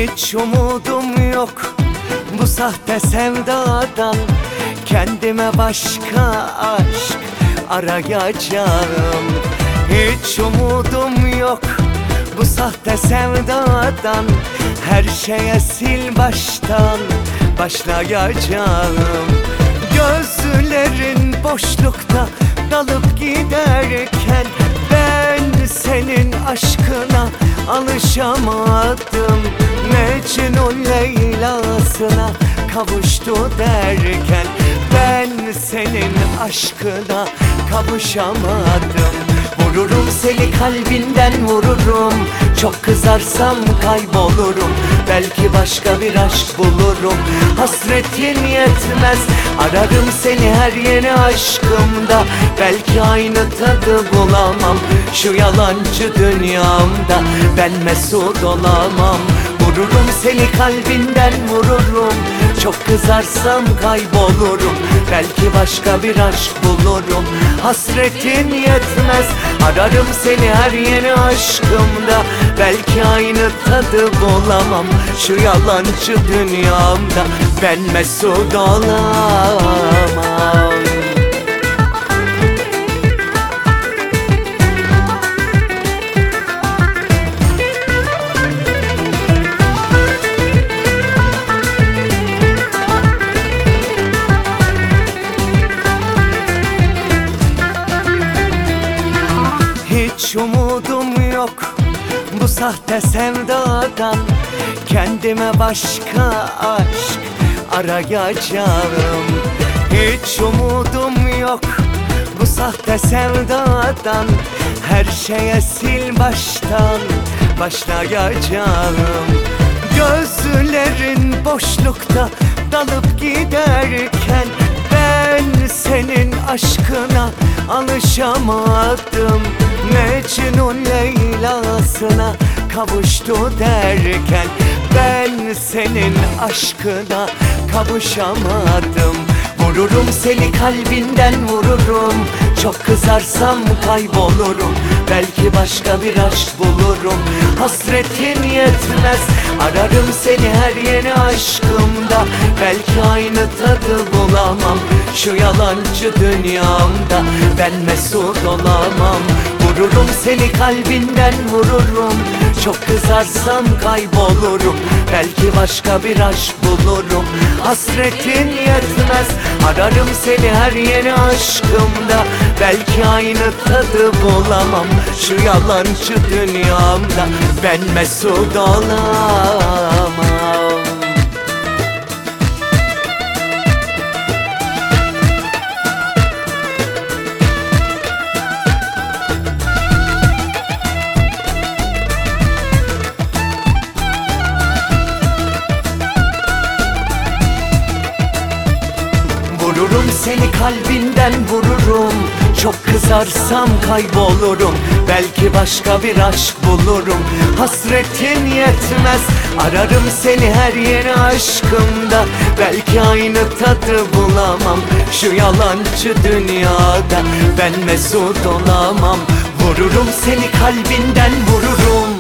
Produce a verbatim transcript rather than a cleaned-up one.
Hiç umudum yok bu sahte sevdadan. Kendime başka aşk arayacağım. Hiç umudum yok bu sahte sevdadan. Her şeye sil baştan başlayacağım. Gözlerin boşlukta dalıp giderken ben senin aşkına alışamadım. Mecnun Leyla'sına kavuştu derken ben senin aşkına kavuşamadım. Vururum seni kalbinden vururum. Çok kızarsam kaybolurum. Belki başka bir aşk bulurum. Hasretin yetmez, ararım seni her yeni aşkımda. Belki aynı tadı bulamam şu yalancı dünyamda. Ben mesut olamam. Vururum seni kalbinden vururum. Çok kızarsam kaybolurum. Belki başka bir aşk bulurum. Hasretin yetmez, ararım seni her yeni aşkımda. Belki aynı tadı bulamam şu yalancı dünyamda. Ben mesut olamam. Hiç umudum yok bu sahte sevdadan. Kendime başka aşk arayacağım. Hiç umudum yok bu sahte sevdadan. Her şeye sil baştan başlayacağım. Gözlerin boşlukta dalıp giderken ben senin aşkına alışamadım. Mecnun Leyla'sına kavuştu derken ben senin aşkına kavuşamadım. Vururum seni kalbinden vururum. Çok kızarsam kaybolurum. Belki başka bir aşk bulurum. Hasretin yetmez, ararım seni her yeni aşkımda. Belki aynı tadı bulamam şu yalancı dünyamda. Ben mesut olamam. Vururum seni kalbinden vururum. Çok kızarsam kaybolurum. Belki başka bir aşk bulurum. Hasretin yetmez, ararım seni her yeni aşkımda. Belki aynı tadı bulamam şu yalancı dünyamda. Ben mesut olamam. Vururum seni kalbinden vururum. Çok kızarsam kaybolurum. Belki başka bir aşk bulurum. Hasretin yetmez, ararım seni her yeni aşkımda. Belki aynı tadı bulamam şu yalancı dünyada. Ben mesut olamam. Vururum seni kalbinden vururum.